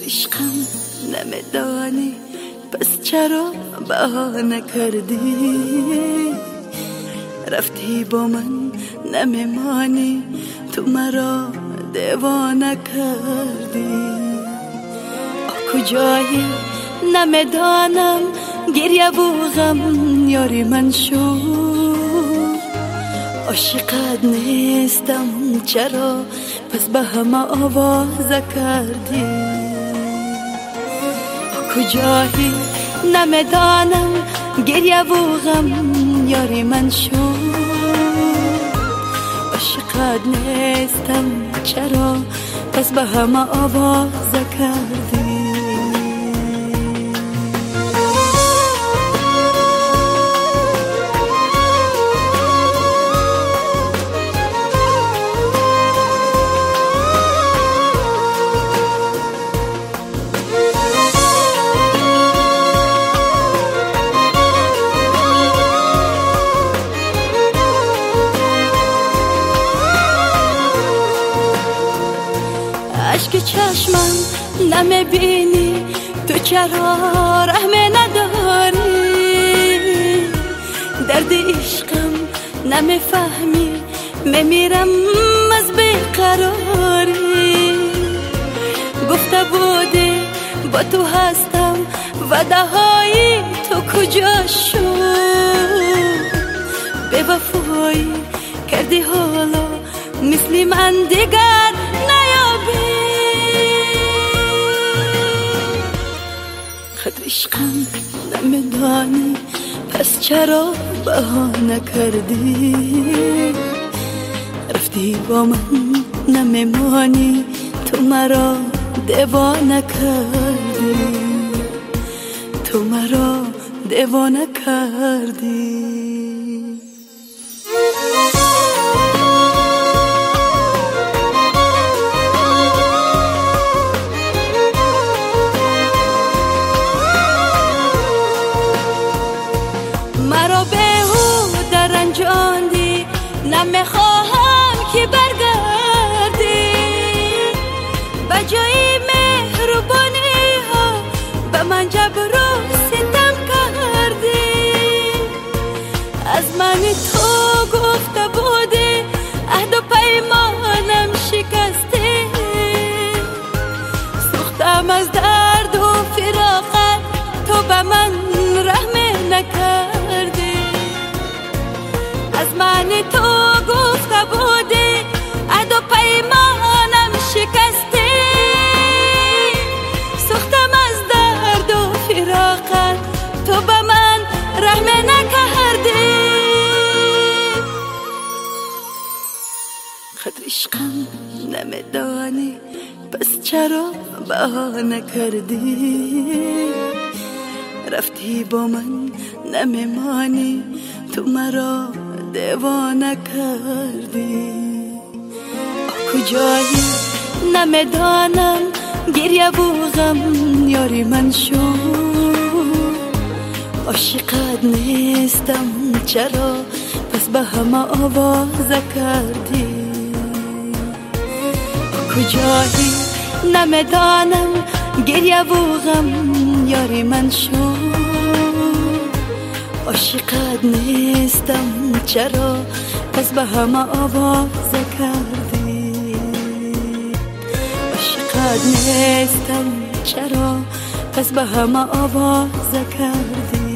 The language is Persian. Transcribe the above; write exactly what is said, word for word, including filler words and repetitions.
عشقم نمیدانی پس چرا بهانه کردی؟ رفتی با من نمیمانی تو مرا دیوانه کردی. کجایی نمیدانم گریه و غم یاری من شد. عاشقت نیستم چرا پس به همه آواز کردی؟ کجایی نمیدانم گریه و غم یاری من شد. عاشقت نیستم چرا پس به همه آواز کردی؟ عشق چشمم نمیبینی تو چرا رحم نداری؟ درد عشقم نمیفهمی میمیرم از بیقراری. گفته بودی با تو هستم وعده های تو کجا شد؟ به وفایی کردی حالا مثل من دیگر نیابی. خود عشقم نمیدانی پس چرا بهانه کردی؟ رفتی با من نمیمانی تو مرا دیوانه کردی. تو مرا دیوانه کردی. مرا بیهوده رنجاندی نمیخواهم که برگردی. بجای مهربانی ها به من جبر و ستم کردی. از من تو گفته بودی عهد و پیمانم شکستی. سوختم از درد و فراقت تو به من رحم نکردی. از من تو گفته بودی عهد و پیمانم شکستی. سوختم از درد و فراقت تو به من رحم نکردی. خود عشقم نمیدانی پس چرا بهانه کردی؟ رفتی با من نمیمانی تو مرا دیوانه کردی. کجایی نمیدانم گریه و غم یاری من شد. عاشقت نیستم چرا پس به همه آواز کردی؟ کجایی نمیدانم گریه و غم یاری من شد. عاشقت نیستم چرا پس به همه آواز کردی؟ عاشقت نیستم چرا پس به همه آواز کردی؟